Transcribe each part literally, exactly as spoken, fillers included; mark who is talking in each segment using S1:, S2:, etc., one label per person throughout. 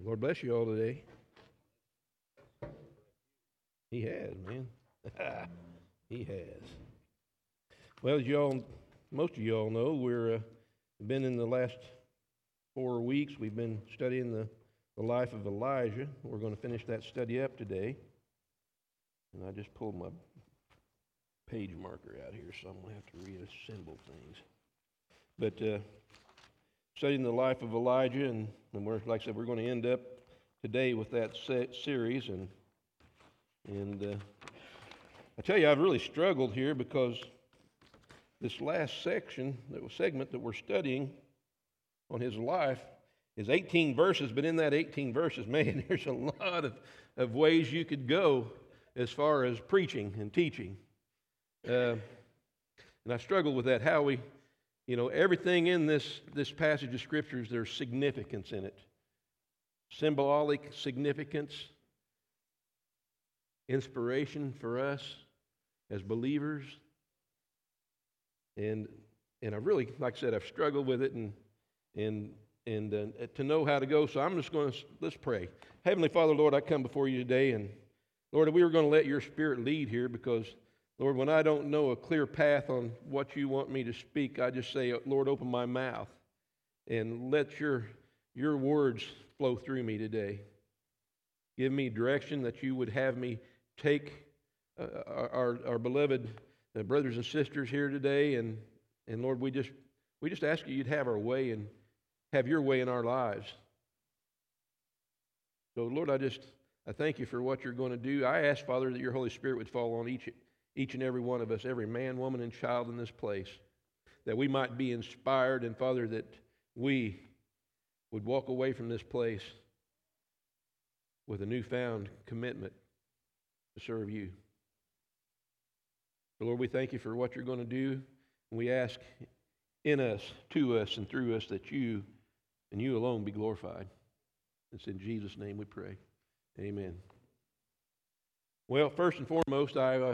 S1: Lord bless you all today. He has, man. He has. Well, as you all, most of you all know, we're uh, been in the last four weeks. We've been studying the, the life of Elijah. We're going to finish that study up today. And I just pulled my page marker out here, so I'm going to have to reassemble things. But uh, studying the life of Elijah, and, and we're, like I said, we're going to end up today with that set series. And and uh, I tell you, I've really struggled here because this last section, that was segment that we're studying on his life, is eighteen verses. But in that eighteen verses, man, there's a lot of, of ways you could go as far as preaching and teaching. Uh, and I struggle with that. How we, you know, everything in this this passage of scriptures, there's significance in it. Symbolic significance, inspiration for us as believers. And and I really, like I said, I've struggled with it and and and uh, to know how to go. So I'm just going to, let's pray. Heavenly Father, Lord, I come before you today, and Lord, we are going to let your Spirit lead here because, Lord, when I don't know a clear path on what you want me to speak, I just say, Lord, open my mouth and let your your words flow through me today. Give me direction that you would have me take uh, our, our beloved uh, brothers and sisters here today, and and Lord, we just we just ask you you'd have our way and have your way in our lives. So Lord, I just I thank you for what you're going to do. I ask, Father, that your Holy Spirit would fall on each each and every one of us, every man, woman, and child in this place, that we might be inspired, and Father, that we would walk away from this place with a newfound commitment to serve you. So Lord, we thank you for what you're going to do, and we ask in us, to us, and through us that you and you alone be glorified. It's in Jesus' name we pray. Amen. Well, first and foremost, I uh,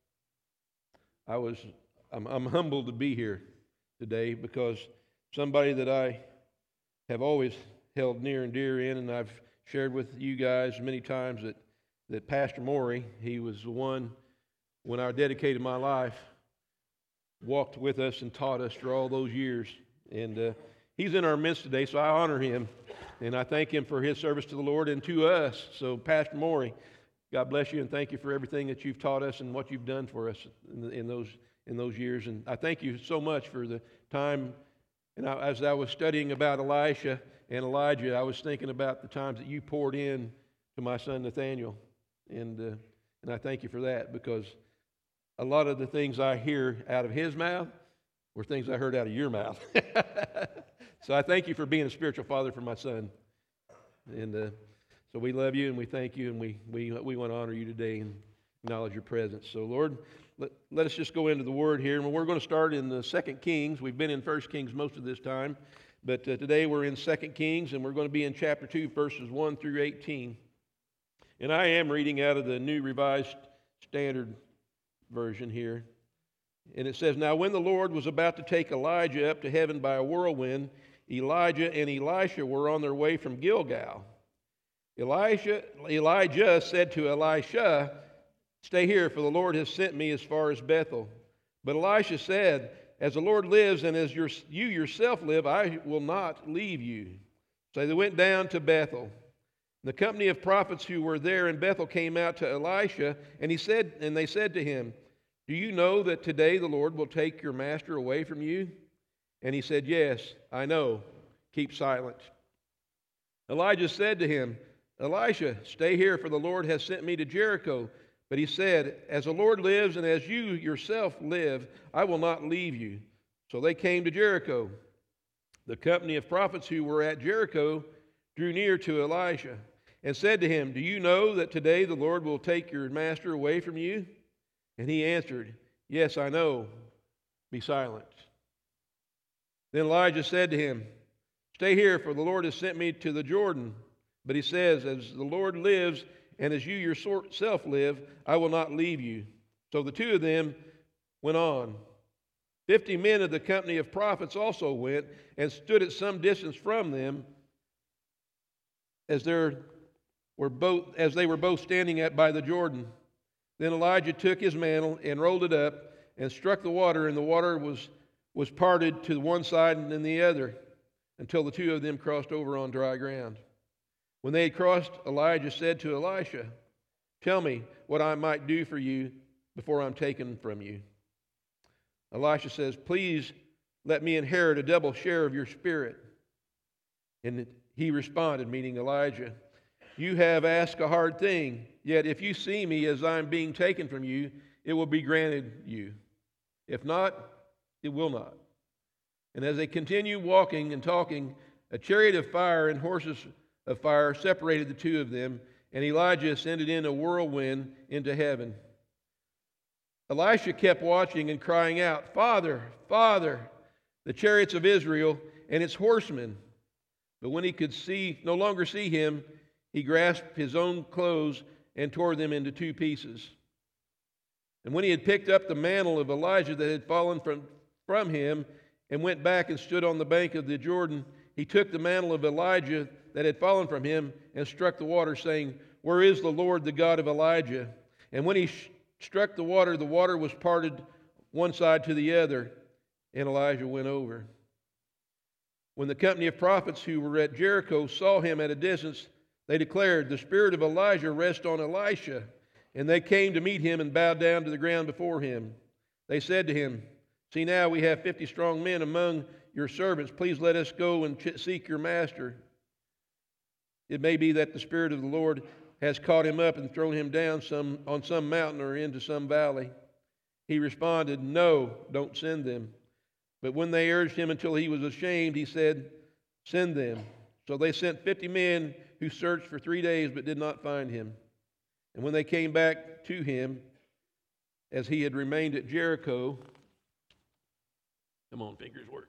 S1: I was I'm, I'm humbled to be here today because somebody that I have always held near and dear in, and I've shared with you guys many times that, that Pastor Morey, he was the one, when I dedicated my life, walked with us and taught us for all those years. And uh, he's in our midst today, so I honor him. And I thank him for his service to the Lord and to us. So Pastor Morey, God bless you, and thank you for everything that you've taught us and what you've done for us in, in those in those years. And I thank you so much for the time. And I, as I was studying about Elisha and Elijah, I was thinking about the times that you poured in to my son Nathaniel. And uh, and I thank you for that, because a lot of the things I hear out of his mouth were things I heard out of your mouth. So I thank you for being a spiritual father for my son. And uh, so we love you and we thank you, and we, we, we want to honor you today and acknowledge your presence. So Lord, let, let us just go into the Word here. And we're going to start in the Second Kings. We've been in First Kings most of this time. But uh, today we're in Second Kings, and we're going to be in chapter two, verses one through eighteen. And I am reading out of the New Revised Standard Version here. And it says, "Now when the Lord was about to take Elijah up to heaven by a whirlwind, Elijah and Elisha were on their way from Gilgal. Elijah, Elijah said to Elisha, 'Stay here, for the Lord has sent me as far as Bethel.' But Elisha said, 'As the Lord lives and as your, you yourself live, I will not leave you.' So they went down to Bethel. The company of prophets who were there in Bethel came out to Elisha, and he said, and they said to him, 'Do you know that today the Lord will take your master away from you?' And he said, 'Yes, I know. Keep silent.' Elijah said to him, 'Elisha, stay here, for the Lord has sent me to Jericho.' But he said, 'As the Lord lives and as you yourself live, I will not leave you.' So they came to Jericho. The company of prophets who were at Jericho drew near to Elisha and said to him, 'Do you know that today the Lord will take your master away from you?' And he answered, 'Yes, I know. Be silent.' Then Elijah said to him, 'Stay here, for the Lord has sent me to the Jordan.' But he says, 'As the Lord lives and as you yourself live, I will not leave you.' So the two of them went on. Fifty men of the company of prophets also went and stood at some distance from them. as there were both as they were both standing at by the Jordan. Then Elijah took his mantle and rolled it up and struck the water, and the water was was parted to one side and then the other, until the two of them crossed over on dry ground. When they had crossed, Elijah said to Elisha, "Tell me what I might do for you before I'm taken from you." Elisha says, "Please let me inherit a double share of your spirit." And he responded, meaning Elijah, "You have asked a hard thing, yet if you see me as I am being taken from you, it will be granted you. If not, it will not." And as they continued walking and talking, a chariot of fire and horses of fire separated the two of them, and Elijah ascended in a whirlwind into heaven. Elisha kept watching and crying out, "Father, Father, the chariots of Israel and its horsemen." But when he could see no longer see him, he grasped his own clothes and tore them into two pieces. And when he had picked up the mantle of Elijah that had fallen from, from him and went back and stood on the bank of the Jordan, he took the mantle of Elijah that had fallen from him and struck the water, saying, "Where is the Lord, the God of Elijah?" And when he sh- struck the water, the water was parted one side to the other, and Elijah went over. When the company of prophets who were at Jericho saw him at a distance, they declared, "The spirit of Elijah rests on Elisha." And they came to meet him and bowed down to the ground before him. They said to him, "See now, we have fifty strong men among your servants. Please let us go and ch- seek your master. It may be that the Spirit of the Lord has caught him up and thrown him down some on some mountain or into some valley." He responded, "No, don't send them." But when they urged him until he was ashamed, he said, "Send them." So they sent fifty men who searched for three days but did not find him. And when they came back to him, as he had remained at Jericho, come on, fingers work.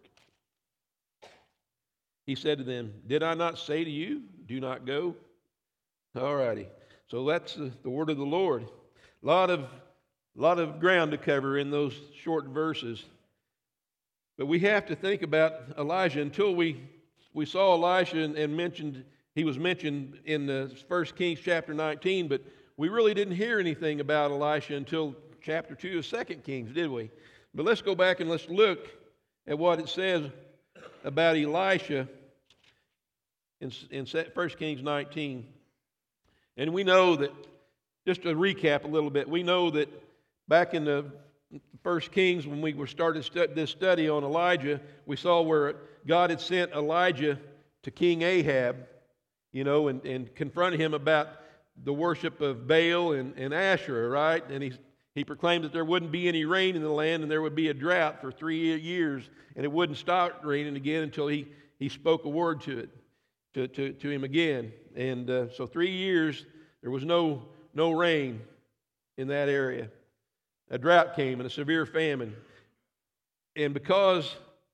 S1: He said to them, "Did I not say to you, do not go?" All righty. So that's the, the word of the Lord. A lot of, lot of ground to cover in those short verses. But we have to think about Elijah. Until we, we saw Elisha and, and mentioned, he was mentioned in the First Kings chapter nineteen, but we really didn't hear anything about Elisha until chapter two of Second Kings, did we? But let's go back and let's look at what it says about Elisha in, in First Kings nineteen. And we know that, just to recap a little bit, we know that back in the First Kings, when we were started stu- this study on Elijah, we saw where God had sent Elijah to King Ahab, you know, and, and confronted him about the worship of Baal and, and Asherah, right? And he he proclaimed that there wouldn't be any rain in the land and there would be a drought for three years, and it wouldn't stop raining again until he, he spoke a word to it, to, to, to him again. And uh, so three years, there was no, no rain in that area. A drought came and a severe famine. And because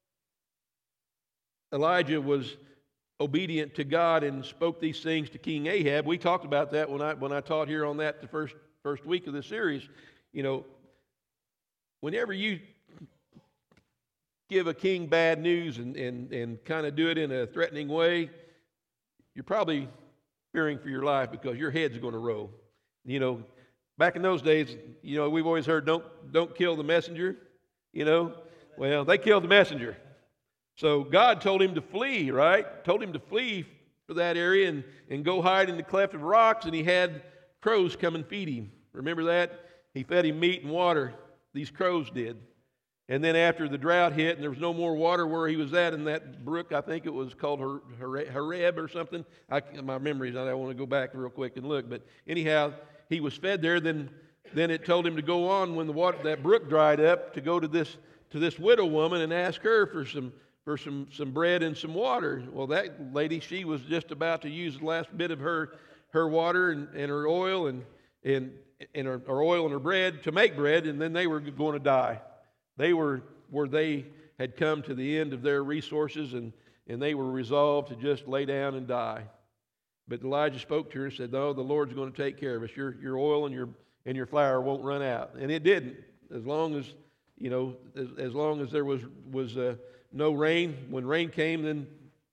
S1: Elijah was obedient to God and spoke these things to King Ahab, we talked about that when I when I taught here on that the first first week of the series. You know, whenever you give a king bad news and, and, and kind of do it in a threatening way, you're probably fearing for your life because your head's going to roll. You know, back in those days, you know, we've always heard, don't don't kill the messenger, you know. Well, they killed the messenger. So God told him to flee, right? Told him to flee for that area and, and go hide in the cleft of rocks, and he had crows come and feed him. Remember that? He fed him meat and water. These crows did. And then after the drought hit and there was no more water where he was at in that brook, I think it was called Horeb or something. I, my memories, I want to go back real quick and look. But anyhow, he was fed there. Then, then it told him to go on when the water, that brook dried up, to go to this to this widow woman and ask her for some for some, some bread and some water. Well, that lady, she was just about to use the last bit of her her water and, and her oil and and and her, her oil and her bread to make bread, and then they were going to die. They were where they had come to the end of their resources, and, and they were resolved to just lay down and die. But Elijah spoke to her and said, "No, the Lord's going to take care of us. Your your oil and your and your flour won't run out." And it didn't. As long as you know, as, as long as there was was uh, no rain, when rain came, then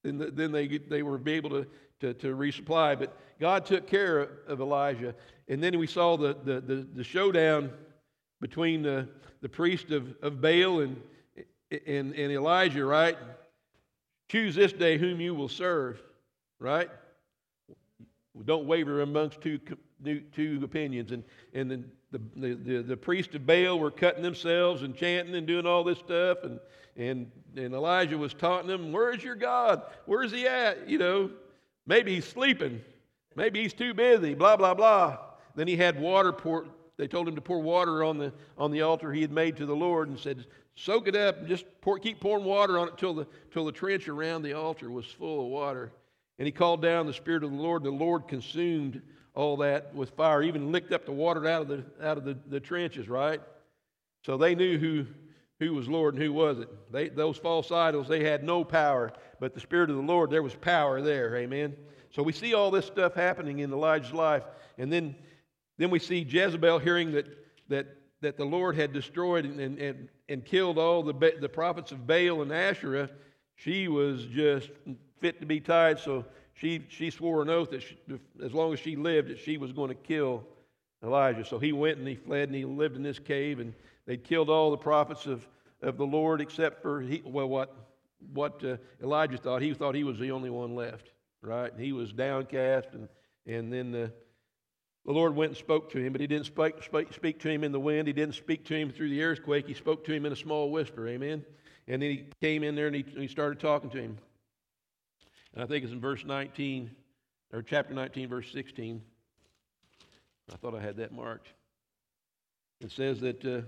S1: then, the, then they, they were be able to, to, to resupply. But God took care of, of Elijah. And then we saw the, the, the, the showdown between the, the priest of, of Baal and, and, and Elijah, right? Choose this day whom you will serve, right? Don't waver amongst two two opinions. And and then the the, the the priest of Baal were cutting themselves and chanting and doing all this stuff, and and and Elijah was taunting them. Where's your God? Where's he at? You know, maybe he's sleeping, maybe he's too busy. Blah blah blah. Then he had water poured. They told him to pour water on the on the altar he had made to the Lord, and said, soak it up and just pour, keep pouring water on it till the till the trench around the altar was full of water. And he called down the Spirit of the Lord. The Lord consumed all that with fire, even licked up the water out of the out of the, the trenches, right? So they knew who who was Lord and who wasn't. They, those false idols, they had no power, but the Spirit of the Lord, there was power there, amen? So we see all this stuff happening in Elijah's life. And then, then we see Jezebel hearing that that that the Lord had destroyed and, and, and killed all the, the prophets of Baal and Asherah. She was just fit to be tied, so she she swore an oath that she, as long as she lived, that she was going to kill Elijah. So he went and he fled and he lived in this cave, and they'd killed all the prophets of, of the Lord except for he, well what what uh, Elijah thought. He thought he was the only one left, right? And he was downcast, and and then the the Lord went and spoke to him, but he didn't speak, speak speak to him in the wind. He didn't speak to him through the earthquake. He spoke to him in a small whisper, amen. And then he came in there and he, he started talking to him. And I think it's in verse nineteen, or chapter nineteen, verse sixteen. I thought I had that marked. It says that, uh,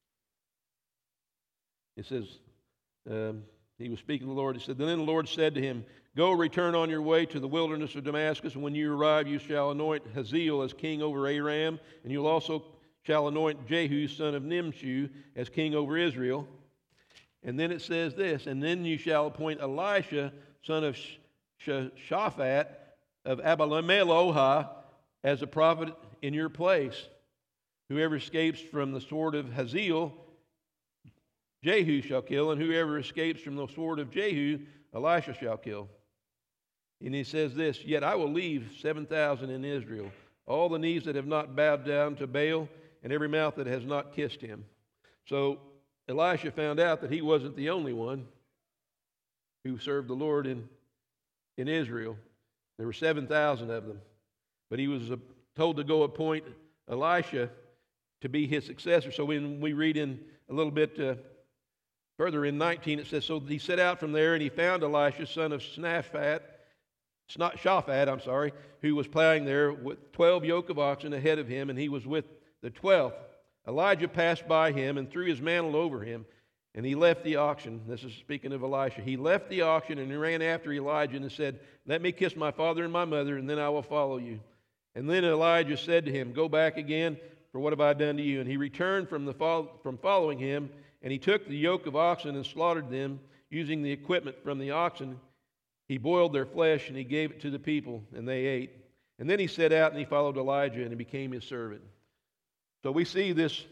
S1: it says, um, he was speaking to the Lord. He said, then the Lord said to him, go, return on your way to the wilderness of Damascus, and when you arrive, you shall anoint Hazael as king over Aram, and you also shall anoint Jehu, son of Nimshi, as king over Israel. And then it says this, and then you shall appoint Elisha, son of Shaphat of Abel-Meholah, as a prophet in your place. Whoever escapes from the sword of Hazael, Jehu shall kill, and whoever escapes from the sword of Jehu, Elisha shall kill. And he says this, yet I will leave seven thousand in Israel, all the knees that have not bowed down to Baal, and every mouth that has not kissed him. So Elisha found out that he wasn't the only one who served the Lord in, in Israel. There were seven thousand of them. But he was uh, told to go appoint Elisha to be his successor. So when we read in a little bit uh, further in nineteen, it says, so he set out from there, and he found Elisha, son of Shaphat, not Shaphat, I'm sorry, who was plowing there with twelve yoke of oxen ahead of him, and he was with the twelfth. Elijah passed by him and threw his mantle over him, and he left the oxen. This is speaking of Elisha. He left the oxen and he ran after Elijah and said, let me kiss my father and my mother, and then I will follow you. And then Elijah said to him, go back again, for what have I done to you? And he returned from, the fo- from following him, and he took the yoke of oxen and slaughtered them, using the equipment from the oxen. He boiled their flesh, and he gave it to the people, and they ate. And then he set out, and he followed Elijah, and he became his servant. So we see this,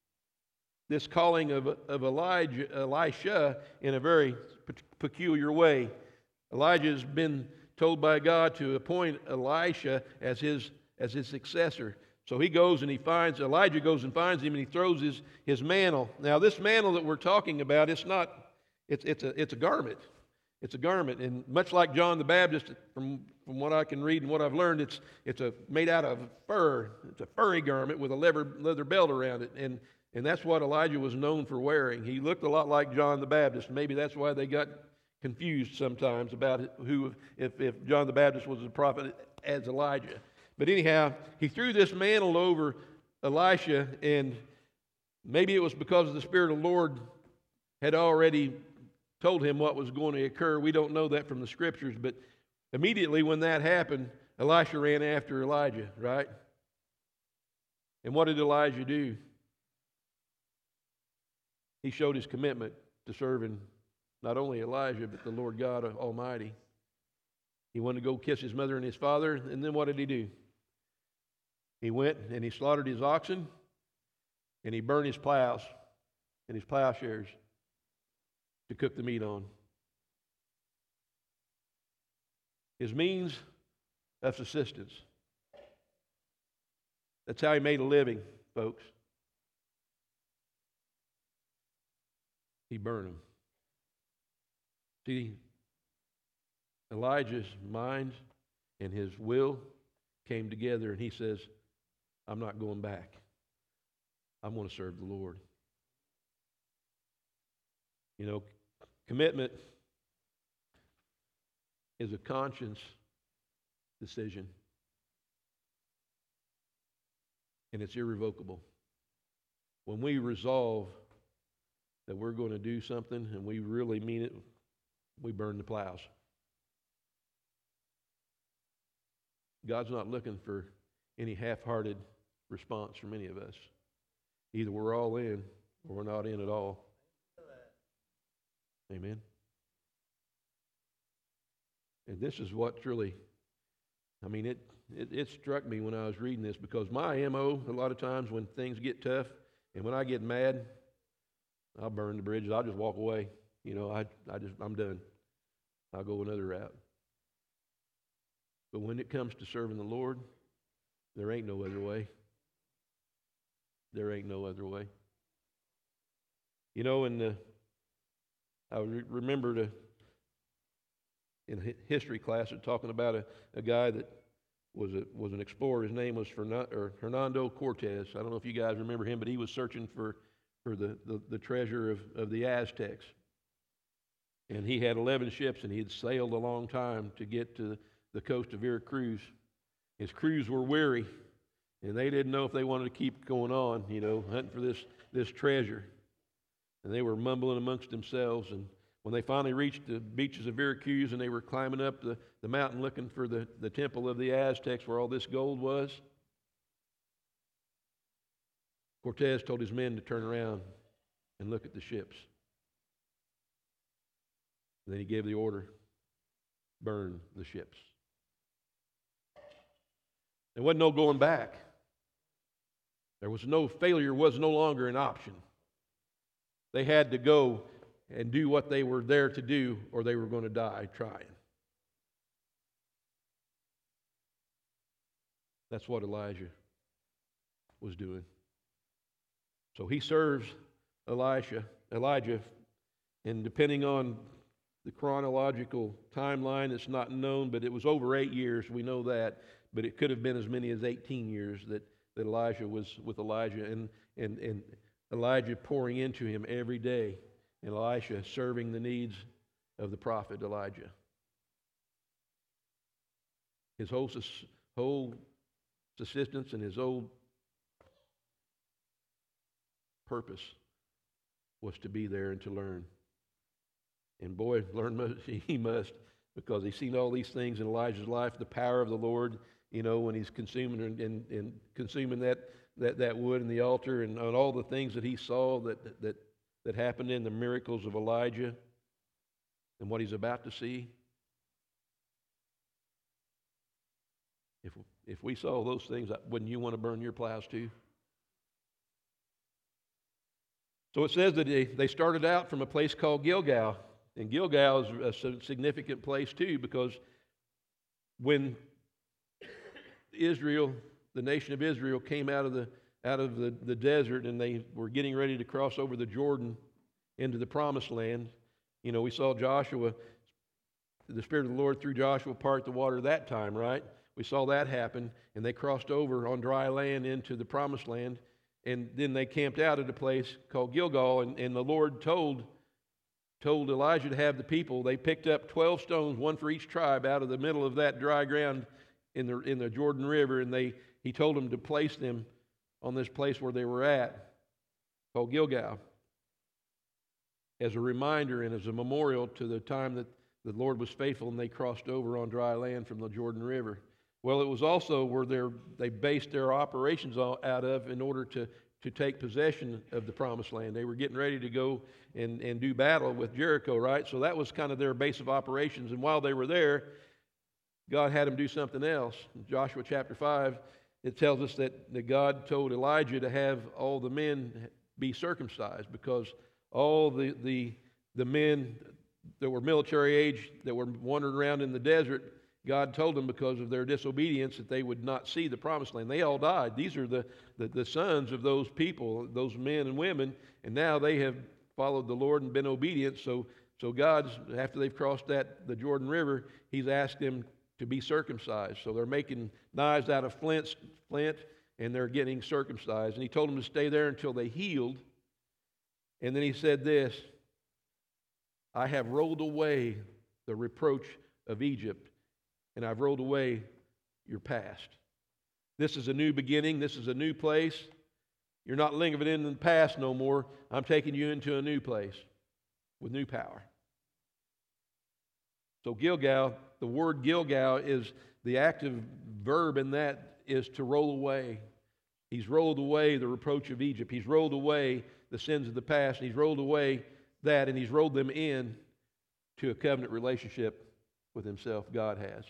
S1: this calling of, of Elijah, Elisha in a very peculiar way. Elijah has been told by God to appoint Elisha as his, as his successor. So he goes and he finds, Elijah goes and finds him, and he throws his, his mantle. Now this mantle that we're talking about, it's not, it's, it's, a, it's a garment. It's a garment, and much like John the Baptist, from, from what I can read and what I've learned, it's it's a made out of fur. It's a furry garment with a leather, leather belt around it, and and that's what Elijah was known for wearing. He looked a lot like John the Baptist. Maybe that's why they got confused sometimes about who, if if John the Baptist was a prophet as Elijah. But anyhow, he threw this mantle over Elisha, and maybe it was because the Spirit of the Lord had already told him what was going to occur. We don't know that from the scriptures, but immediately when that happened, Elisha ran after Elijah, right? And what did Elijah do? He showed his commitment to serving not only Elijah, but the Lord God Almighty. He wanted to go kiss his mother and his father, and then what did he do? He went and he slaughtered his oxen, and he burned his plows and his plowshares to cook the meat on. his means of subsistence. That's how he made a living, folks. He burned them. See, Elijah's mind and his will came together, and he says, I'm not going back. I'm going to serve the Lord. You know, commitment is a conscious decision, and it's irrevocable. When we resolve that we're going to do something and we really mean it, we burn the plows. God's not looking for any half-hearted response from any of us. Either we're all in or we're not in at all. Amen. And this is what's really, I mean, it, it, it struck me when I was reading this, because my M O, a lot of times when things get tough and when I get mad, I'll burn the bridges. I'll just walk away. You know, I, I just, I'm done. I'll go another route. But when it comes to serving the Lord, there ain't no other way. There ain't no other way. You know, in the, I re- remember the, in a history class, they're talking about a, a guy that was a, was an explorer. His name was Fernan- or Hernando Cortez. I don't know if you guys remember him, but he was searching for, for the, the, the treasure of, of the Aztecs. And he had eleven ships, and he had sailed a long time to get to the coast of Veracruz. His crews were weary, and they didn't know if they wanted to keep going on, you know, hunting for this, this treasure. And they were mumbling amongst themselves. And when they finally reached the beaches of Veracruz and they were climbing up the, the mountain looking for the, the temple of the Aztecs where all this gold was, Cortez told his men to turn around and look at the ships. And then he gave the order, burn the ships. There wasn't no going back. There was no failure, was no longer an option. They had to go and do what they were there to do, or they were going to die trying. That's what Elijah was doing. So he serves Elisha, Elijah, and depending on the chronological timeline, it's not known, but it was over eight years, we know that, but it could have been as many as eighteen years that, that Elijah was with Elijah, and, and, and Elijah pouring into him every day, and Elisha serving the needs of the prophet Elijah. His whole, whole subsistence and his whole purpose was to be there and to learn. And boy, learn must, he must, because he's seen all these things in Elijah's life, the power of the Lord, you know, when he's consuming and, and, and consuming that, that, that wood in the altar, and, and all the things that he saw that, that, that happened in the miracles of Elijah and what he's about to see. If, if we saw those things, wouldn't you want to burn your plows too? So it says that they, they started out from a place called Gilgal. And Gilgal is a significant place too, because when Israel, the nation of Israel, came out of the out of the, the desert and they were getting ready to cross over the Jordan into the promised land, you know, we saw Joshua, the Spirit of the Lord through Joshua part the water that time, right? We saw that happen, and they crossed over on dry land into the promised land, and then they camped out at a place called Gilgal, and, and the Lord told told Elijah to have the people, they picked up twelve stones, one for each tribe, out of the middle of that dry ground in the in the Jordan River, and they he told them to place them on this place where they were at, called Gilgal, as a reminder and as a memorial to the time that the Lord was faithful and they crossed over on dry land from the Jordan River. Well, it was also where they based their operations out of in order to, to take possession of the promised land. They were getting ready to go and, and do battle with Jericho, right? So that was kind of their base of operations. And while they were there, God had them do something else. In Joshua chapter five, it tells us that, that God told Elijah to have all the men be circumcised, because all the, the, the men that were military age that were wandering around in the desert God told them because of their disobedience that they would not see the promised land. They all died. These are the, the, the sons of those people, those men and women, and now they have followed the Lord and been obedient. So, so God's, after they've crossed that the Jordan River, He's asked them to be circumcised. So they're making knives out of flint, flint, and they're getting circumcised. And He told them to stay there until they healed. And then He said this, I have rolled away the reproach of Egypt, and I've rolled away your past. This is a new beginning. This is a new place. You're not lingering in the past no more. I'm taking you into a new place with new power. So Gilgal, the word Gilgal is the active verb in that is to roll away. He's rolled away the reproach of Egypt. He's rolled away the sins of the past. And he's rolled away that, and he's rolled them in to a covenant relationship with himself. God has.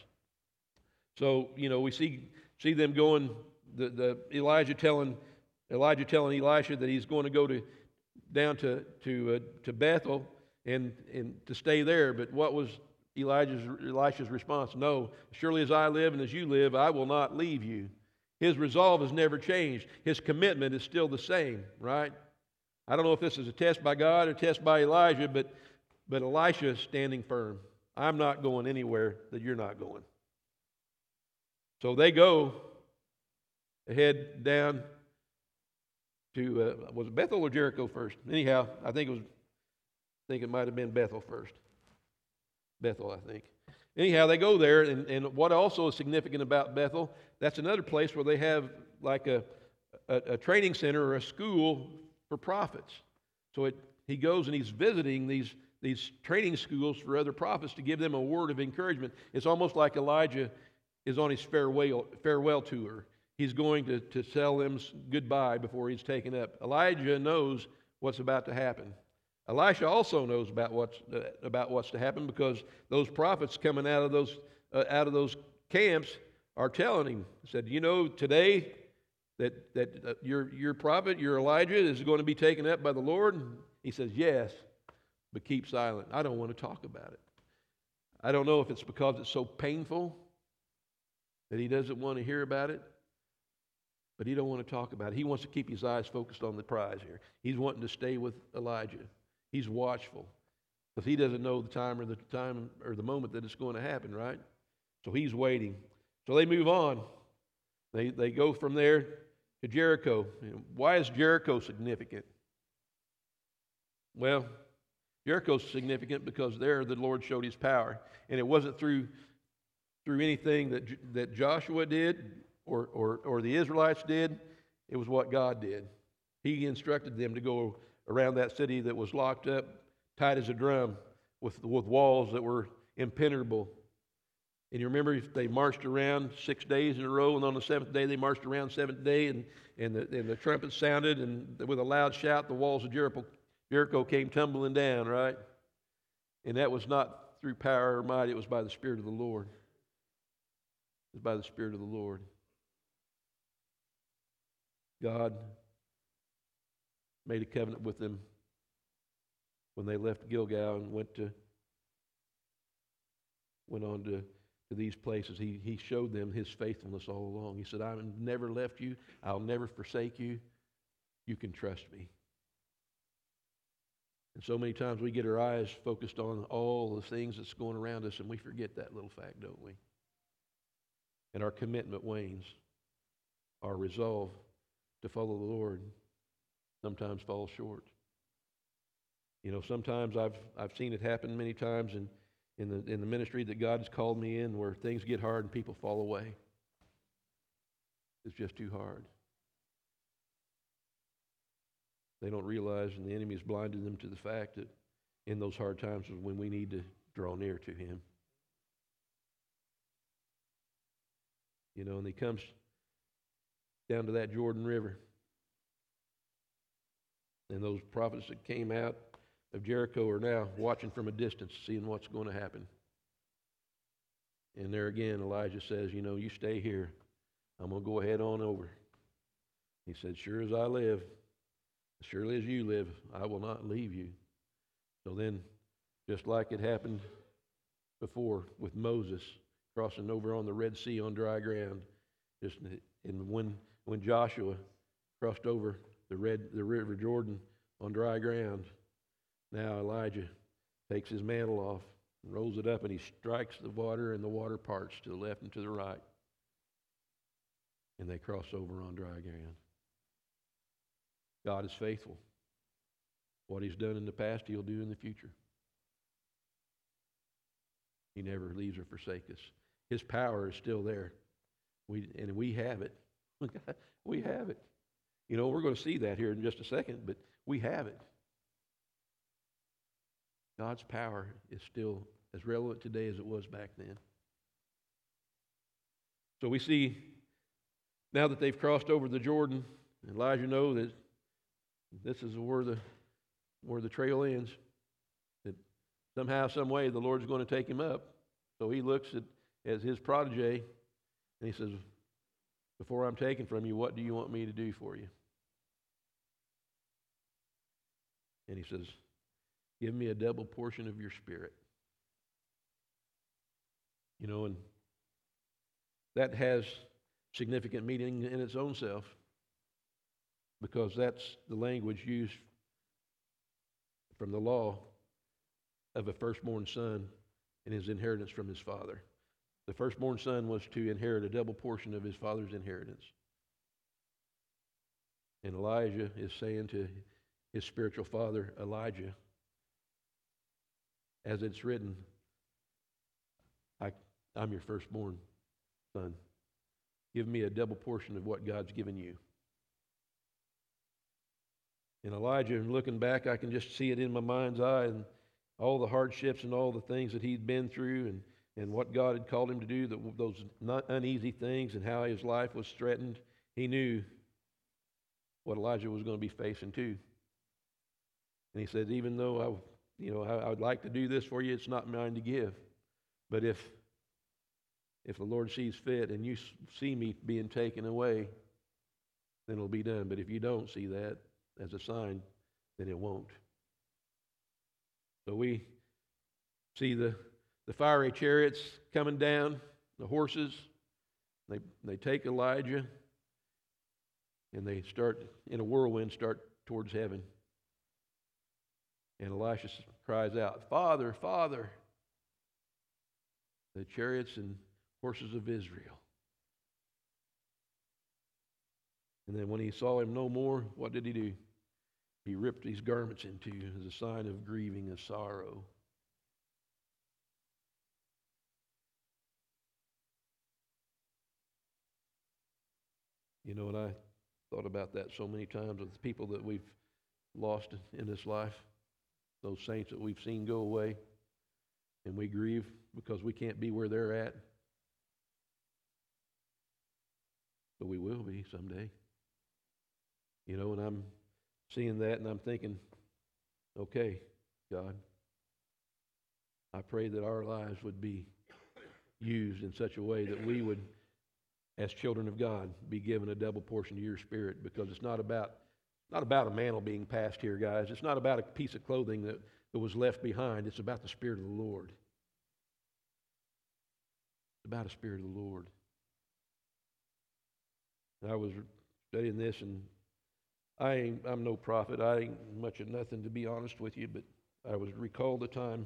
S1: So, you know, we see see them going, the, the Elijah telling Elijah telling Elisha that he's going to go to down to to uh, to Bethel and and to stay there. But what was Elijah's Elisha's response? No, surely as I live and as you live, I will not leave you. His resolve has never changed. His commitment is still the same, right? I don't know if this is a test by God or a test by Elijah, but but Elisha is standing firm. I'm not going anywhere that you're not going. So they go ahead down to, uh, was it Bethel or Jericho first? Anyhow, I think it was, I think it might have been Bethel first. Bethel, I think. Anyhow, they go there, and, and what also is significant about Bethel, that's another place where they have like a, a, a training center or a school for prophets. So it, he goes and he's visiting these, these training schools for other prophets to give them a word of encouragement. It's almost like Elijah is on his farewell, farewell tour. He's going to, to tell them goodbye before he's taken up. Elijah knows what's about to happen. Elisha also knows about what's uh, about what's to happen because those prophets coming out of those uh, out of those camps are telling him, said, you know, today that that uh, your your prophet, your Elijah, is going to be taken up by the Lord. He says, yes, but keep silent. I don't want to talk about it. I don't know if it's because it's so painful that he doesn't want to hear about it, but he don't want to talk about it. He wants to keep his eyes focused on the prize here. He's wanting to stay with Elijah. He's watchful because he doesn't know the time or the time or the moment that it's going to happen, right? So he's waiting. So they move on. They they go from there to Jericho. Why is Jericho significant? Well, Jericho's significant because there the Lord showed his power, and it wasn't through through anything that that Joshua did or or or the Israelites did. It was what God did. He instructed them to go around that city that was locked up, tight as a drum, with, with walls that were impenetrable. And you remember they marched around six days in a row, and on the seventh day they marched around seventh day, and, and, the, and the trumpet sounded, and with a loud shout, the walls of Jericho, Jericho came tumbling down, right? And that was not through power or might, it was by the Spirit of the Lord. It was by the Spirit of the Lord. God made a covenant with them when they left Gilgal and went to went on to, to these places. He he showed them his faithfulness all along. He said, I've never left you. I'll never forsake you. You can trust me. And so many times we get our eyes focused on all the things that's going around us, and we forget that little fact, don't we? And our commitment wanes. Our resolve to follow the Lord sometimes falls short. You know, sometimes I've I've seen it happen many times in, in the in the ministry that God's called me in, where things get hard and people fall away. It's just too hard. They don't realize, and the enemy has blinded them to the fact that in those hard times is when we need to draw near to him. You know, and he comes down to that Jordan River. And those prophets that came out of Jericho are now watching from a distance, seeing what's going to happen. And there again, Elijah says, you know, you stay here. I'm going to go ahead on over. He said, sure as I live, as surely as you live, I will not leave you. So then, just like it happened before with Moses crossing over on the Red Sea on dry ground. Just and when when Joshua crossed over the red the river Jordan on dry ground, now Elijah takes his mantle off and rolls it up, and he strikes the water, and the water parts to the left and to the right, and they cross over on dry ground. God is faithful. What he's done in the past, he'll do in the future. He never leaves or forsakes us. His power is still there. We and we have it. We have it. You know, we're going to see that here in just a second, but we have it. God's power is still as relevant today as it was back then. So we see now that they've crossed over the Jordan, Elijah knows that this is where the where the trail ends. That somehow, some way, the Lord's going to take him up. So he looks at as his protege, and he says, "Before I'm taken from you, what do you want me to do for you?" And he says, "Give me a double portion of your spirit." You know, and that has significant meaning in its own self, because that's the language used from the law of a firstborn son and his inheritance from his father. The firstborn son was to inherit a double portion of his father's inheritance. And Elijah is saying to his spiritual father, Elijah, as it's written, I, I'm your firstborn son. Give me a double portion of what God's given you. And Elijah, looking back, I can just see it in my mind's eye, and all the hardships and all the things that he'd been through, and, and what God had called him to do, that, those not uneasy things, and how his life was threatened. He knew what Elijah was going to be facing too. And he said, even though I, you know, I, I would like to do this for you, it's not mine to give. But if if the Lord sees fit and you see me being taken away, then it'll be done. But if you don't see that as a sign, then it won't. So we see the, the fiery chariots coming down, the horses. They they take Elijah, and they start in a whirlwind, start towards heaven. And Elisha cries out, "Father, Father!" The chariots and horses of Israel. And then when he saw him no more, what did he do? He ripped his garments in two as a sign of grieving, of sorrow. You know, and I thought about that so many times with the people that we've lost in this life, those saints that we've seen go away, and we grieve because we can't be where they're at. But we will be someday. You know, and I'm seeing that and I'm thinking, okay, God, I pray that our lives would be used in such a way that we would, as children of God, be given a double portion of your spirit, because it's not about not about a mantle being passed here, guys. It's not about a piece of clothing that, that was left behind. It's about the Spirit of the Lord. It's about the Spirit of the Lord. And I was studying this, and I ain't, I'm no prophet. I ain't much of nothing, to be honest with you, but I was recalled the time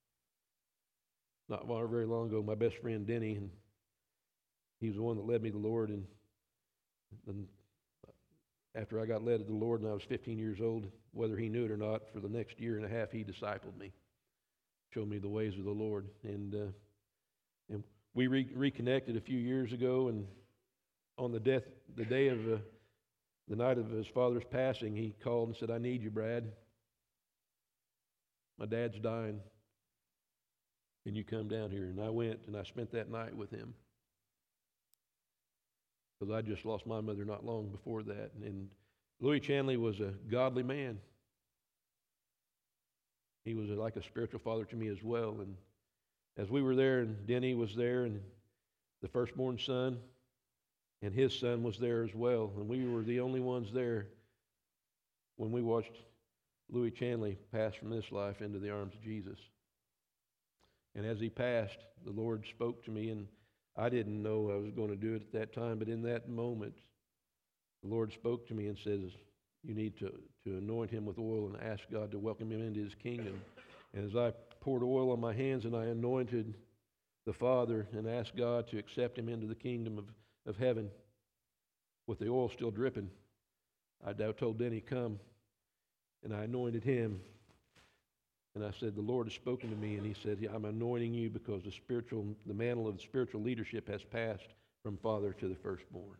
S1: not very long ago, my best friend Denny, and he was the one that led me to the Lord, and, and after I got led to the Lord and I was fifteen years old, whether he knew it or not, for the next year and a half he discipled me, showed me the ways of the Lord. And uh, and we re- reconnected a few years ago, and on the death, the day of uh, the night of his father's passing, he called and said, "I need you, Brad. My dad's dying. Can you come down here?" And I went, and I spent that night with him, because I just lost my mother not long before that. And Louis Chanley was a godly man. He was like a spiritual father to me as well. And as we were there, and Denny was there, and the firstborn son, and his son was there as well, and we were the only ones there when we watched Louis Chanley pass from this life into the arms of Jesus. And as he passed, the Lord spoke to me, and I didn't know I was going to do it at that time, but in that moment, the Lord spoke to me and says, you need to, to anoint him with oil and ask God to welcome him into his kingdom. And as I poured oil on my hands and I anointed the Father and asked God to accept him into the kingdom of, of heaven with the oil still dripping, I told Denny, come, and I anointed him. And I said, the Lord has spoken to me, and he said, I'm anointing you because the spiritual, the mantle of spiritual leadership has passed from father to the firstborn.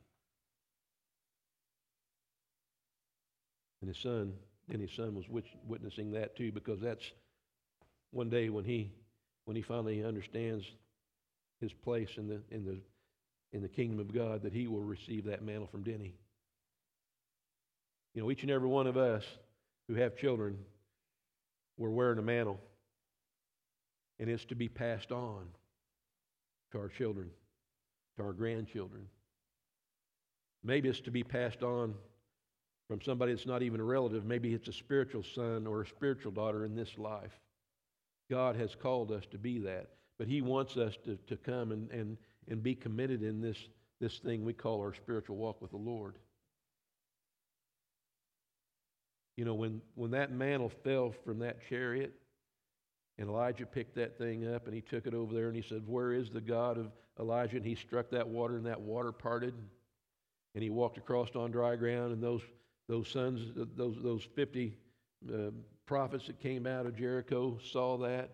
S1: And his son, and his son was witnessing that too, because that's one day when he, when he finally understands his place in the in the in the kingdom of God, that he will receive that mantle from Denny. You know, each and every one of us who have children, we're wearing a mantle, and it's to be passed on to our children, to our grandchildren. Maybe it's to be passed on from somebody that's not even a relative. Maybe it's a spiritual son or a spiritual daughter in this life. God has called us to be that, but he wants us to, to come and, and, and be committed in this, this thing we call our spiritual walk with the Lord. You know, when, when that mantle fell from that chariot, and Elijah picked that thing up and he took it over there and he said, where is the God of Elijah? And he struck that water and that water parted. And he walked across on dry ground, and those those sons, those those fifty uh, prophets that came out of Jericho saw that.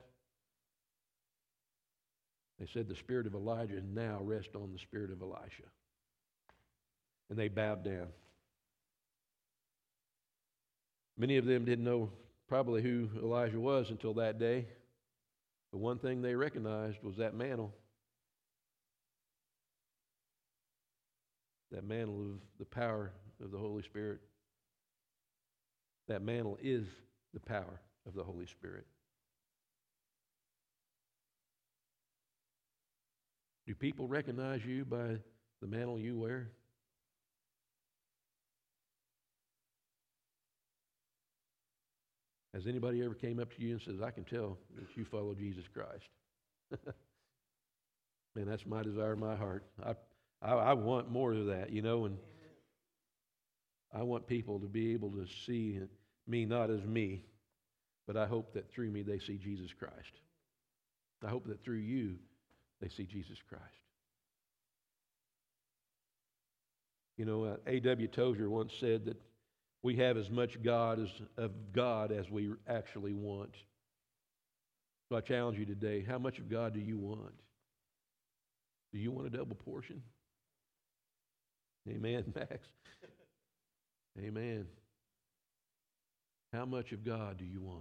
S1: They said, the spirit of Elijah now rests on the spirit of Elisha. And they bowed down. Many of them didn't know probably who Elijah was until that day. But one thing they recognized was that mantle. That mantle of the power of the Holy Spirit. That mantle is the power of the Holy Spirit. Do people recognize you by the mantle you wear? Has anybody ever came up to you and says, I can tell that you follow Jesus Christ? Man, that's my desire in my heart. I, I, I want more of that, you know, and I want people to be able to see me not as me, but I hope that through me they see Jesus Christ. I hope that through you they see Jesus Christ. You know, uh, A W Tozer once said that we have as much God as of God as we actually want. So I challenge you today, how much of God do you want? Do you want a double portion? Amen, Max. Amen. How much of God do you want?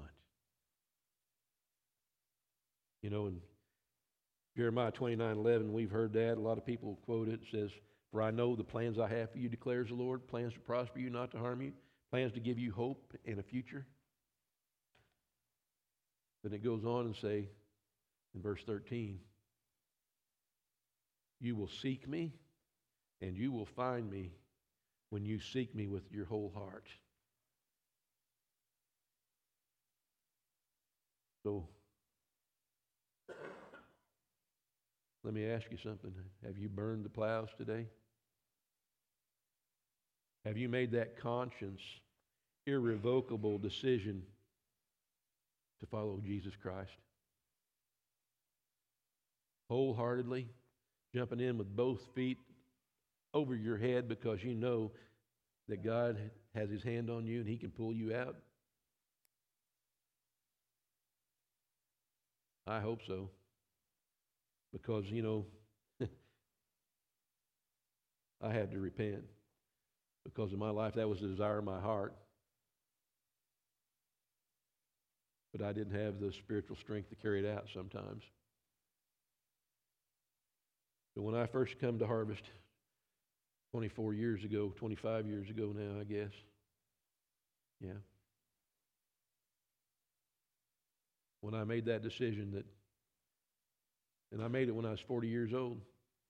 S1: You know, in Jeremiah twenty-nine eleven, we've heard that. A lot of people quote it. It says, for I know the plans I have for you, declares the Lord, plans to prosper you, not to harm you, plans to give you hope and a future. Then it goes on and say, in verse thirteen, you will seek me, and you will find me when you seek me with your whole heart. So, let me ask you something. Have you burned the plows today? Have you made that conscious, irrevocable decision to follow Jesus Christ? Wholeheartedly, jumping in with both feet over your head because you know that God has his hand on you and he can pull you out? I hope so. Because, you know, I had to repent. Because in my life, that was the desire of my heart. But I didn't have the spiritual strength to carry it out sometimes. But when I first come to Harvest, twenty-four years ago, twenty-five years ago now, I guess. Yeah. When I made that decision that, and I made it when I was forty years old.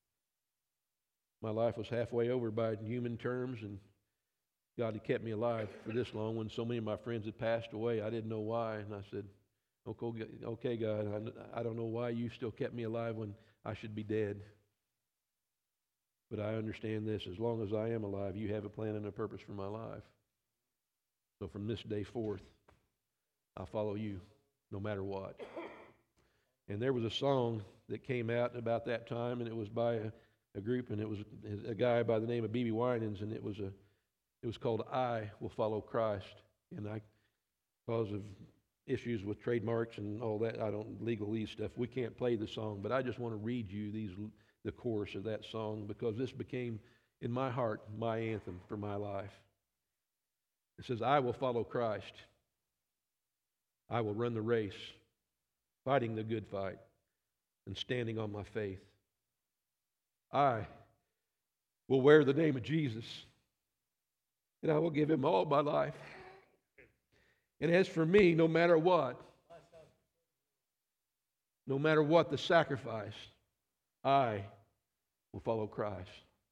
S1: My life was halfway over by human terms, and God had kept me alive for this long when so many of my friends had passed away. I didn't know why, and I said, okay, okay God, I, I don't know why you still kept me alive when I should be dead. But I understand this, as long as I am alive, you have a plan and a purpose for my life. So from this day forth, I'll follow you no matter what. And there was a song that came out about that time, and it was by a, a group, and it was a guy by the name of B B Winans, and it was a it was called "I Will Follow Christ." And I, because of issues with trademarks and all that, I don't legalese stuff. We can't play the song, but I just want to read you these the chorus of that song, because this became in my heart my anthem for my life. It says, "I will follow Christ. I will run the race, fighting the good fight and standing on my faith. I will wear the name of Jesus, and I will give him all my life. And as for me, no matter what, no matter what the sacrifice, I will follow Christ.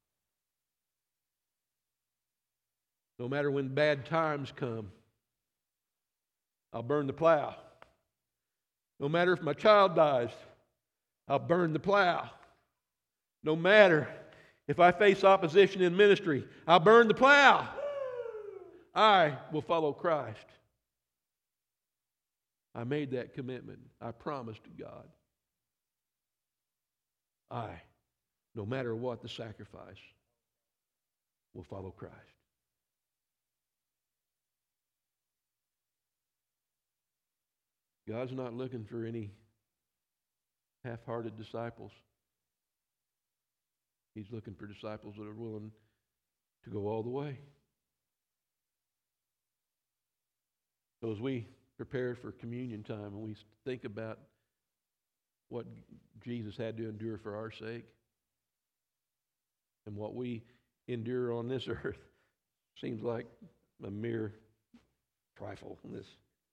S1: No matter when bad times come, I'll burn the plow. No matter if my child dies, I'll burn the plow. No matter if I face opposition in ministry, I'll burn the plow. I will follow Christ." I made that commitment. I promised to God. I, no matter what the sacrifice, will follow Christ. God's not looking for any half-hearted disciples. He's looking for disciples that are willing to go all the way. So as we prepare for communion time and we think about what Jesus had to endure for our sake and what we endure on this earth, seems like a mere trifleness.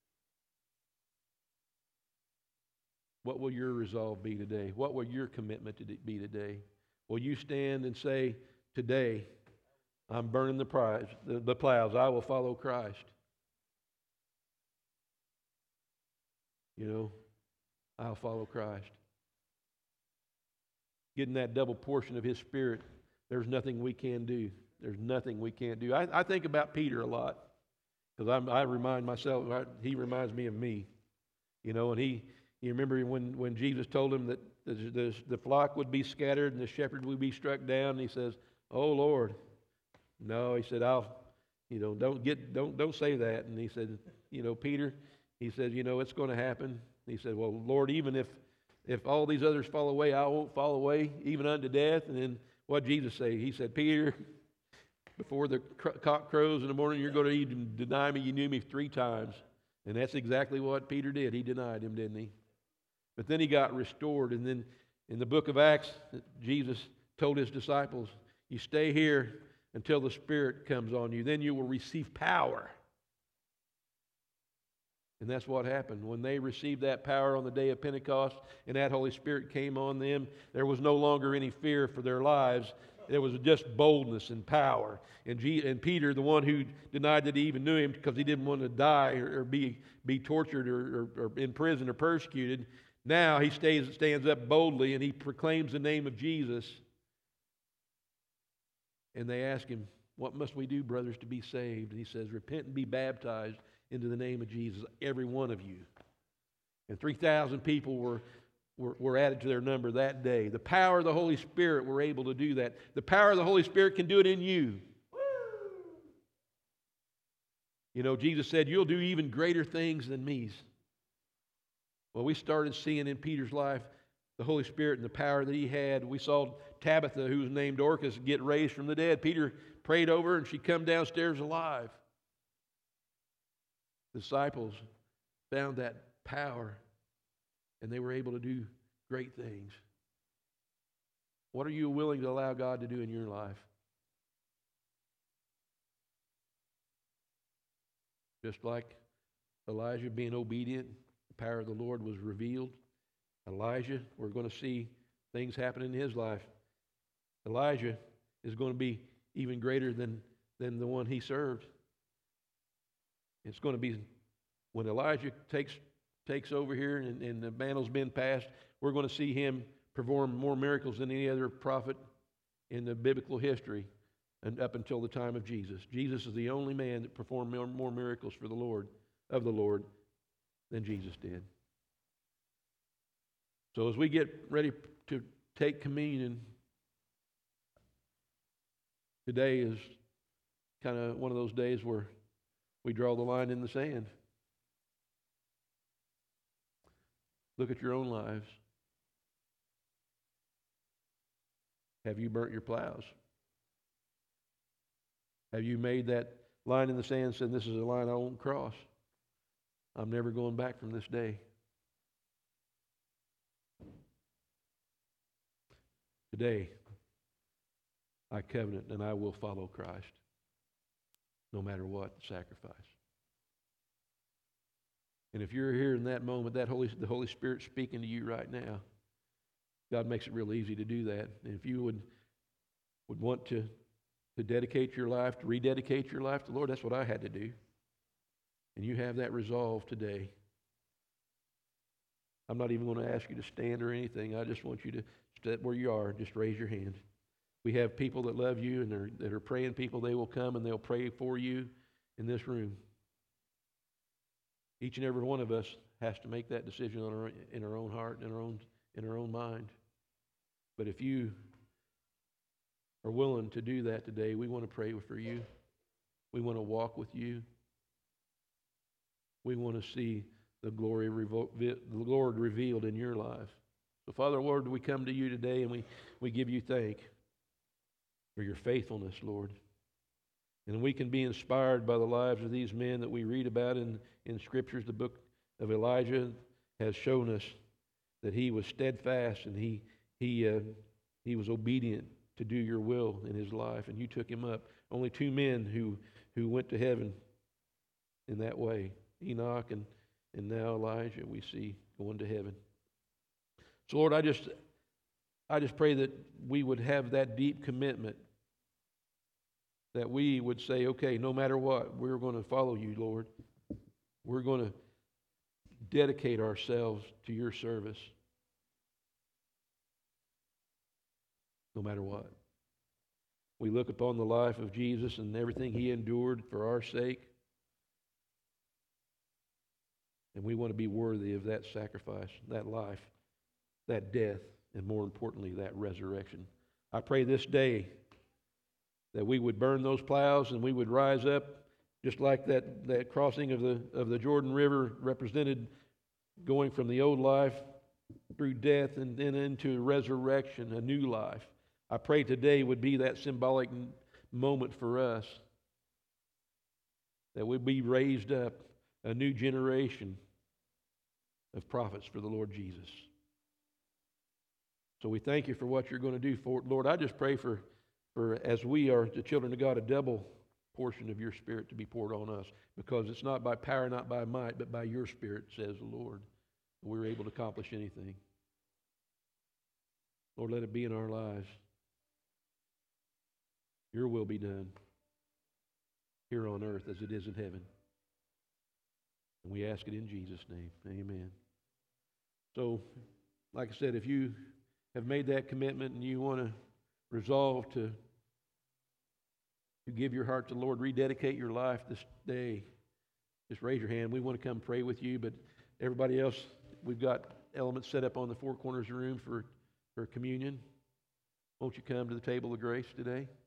S1: What will your resolve be today? What will your commitment to be today? Will you stand and say, today, I'm burning the prize, the, the plows. I will follow Christ. You know, I'll follow Christ. Getting that double portion of His Spirit, there's nothing we can do. There's nothing we can't do. I, I think about Peter a lot, because I remind myself, I, he reminds me of me. You know, and he, you remember when, when Jesus told him that the, the, the flock would be scattered and the shepherd would be struck down, and he says, "Oh Lord." No, he said, I'll, you know, don't get, don't, don't say that. And he said, you know, Peter, he said, you know, it's going to happen. He said, well, Lord, even if, if all these others fall away, I won't fall away, even unto death. And then what did Jesus say? He said, Peter, before the cock crows in the morning, you're going to even deny me. You knew me three times. And that's exactly what Peter did. He denied him, didn't he? But then he got restored. And then in the book of Acts, Jesus told his disciples, you stay here until the Spirit comes on you. Then you will receive power. And that's what happened. When they received that power on the day of Pentecost and that Holy Spirit came on them, there was no longer any fear for their lives. There was just boldness and power. And, G- and Peter, the one who denied that he even knew him because he didn't want to die or, or be, be tortured or, or, or in prison or persecuted, now he stays, stands up boldly and he proclaims the name of Jesus. And they ask him, what must we do, brothers, to be saved? And he says, repent and be baptized into the name of Jesus, every one of you. And three thousand people were, were, were added to their number that day. The power of the Holy Spirit were able to do that. The power of the Holy Spirit can do it in you. You know, Jesus said, you'll do even greater things than me. Well, we started seeing in Peter's life the Holy Spirit and the power that he had. We saw Tabitha, who was named Dorcas, get raised from the dead. Peter prayed over her and she come downstairs alive. The disciples found that power and they were able to do great things. What are you willing to allow God to do in your life? Just like Elijah being obedient, the power of the Lord was revealed. Elijah, we're going to see things happen in his life. Elijah is going to be even greater than, than the one he served. It's going to be when Elijah takes takes over here and, and the mantle's been passed, we're going to see him perform more miracles than any other prophet in the biblical history and up until the time of Jesus. Jesus is the only man that performed more, more miracles for the Lord, of the Lord, than Jesus did. So as we get ready to take communion, today is kind of one of those days where we draw the line in the sand. Look at your own lives. Have you burnt your plows? Have you made that line in the sand and said, this is a line I won't cross? I'm never going back from this day. Today, I covenant and I will follow Christ, no matter what the sacrifice. And if you're here in that moment, that Holy, the Holy Spirit speaking to you right now, God makes it real easy to do that. And if you would would want to, to dedicate your life, to rededicate your life to the Lord, that's what I had to do. And you have that resolve today. I'm not even going to ask you to stand or anything. I just want you to step where you are. Just raise your hand. We have people that love you and they're, that are praying people. They will come and they'll pray for you in this room. Each and every one of us has to make that decision on our, in our own heart and our own in our own mind. But if you are willing to do that today, we want to pray for you. We want to walk with you. We want to see the glory revo- the Lord revealed in your life. So, Father, Lord, we come to you today and we, we give you thanks for your faithfulness, Lord. And we can be inspired by the lives of these men that we read about in, in Scriptures. The book of Elijah has shown us that he was steadfast and he he uh, he was obedient to do your will in his life, and you took him up. Only two men who who went to heaven in that way, Enoch and and now Elijah, we see going to heaven. So Lord, I just I just pray that we would have that deep commitment, that we would say, okay, no matter what, we're going to follow you, Lord. We're going to dedicate ourselves to your service, no matter what. We look upon the life of Jesus and everything he endured for our sake, and we want to be worthy of that sacrifice, that life, that death, and more importantly, that resurrection. I pray this day that we would burn those plows and we would rise up, just like that, that crossing of the of the Jordan River represented going from the old life through death and then into resurrection, a new life. I pray today would be that symbolic moment for us, that we'd be raised up a new generation of prophets for the Lord Jesus. So we thank you for what you're going to do for it. Lord, I just pray for, for as we are the children of God, a double portion of your Spirit to be poured on us, because it's not by power, not by might, but by your Spirit, says the Lord, we're able to accomplish anything. Lord, let it be in our lives. Your will be done here on earth as it is in heaven. And we ask it in Jesus' name. Amen. So, like I said, if you have made that commitment and you want to resolve to to give your heart to the Lord, rededicate your life this day, just raise your hand. We want to come pray with you, but everybody else, we've got elements set up on the four corners of the room for, for communion. Won't you come to the table of grace today?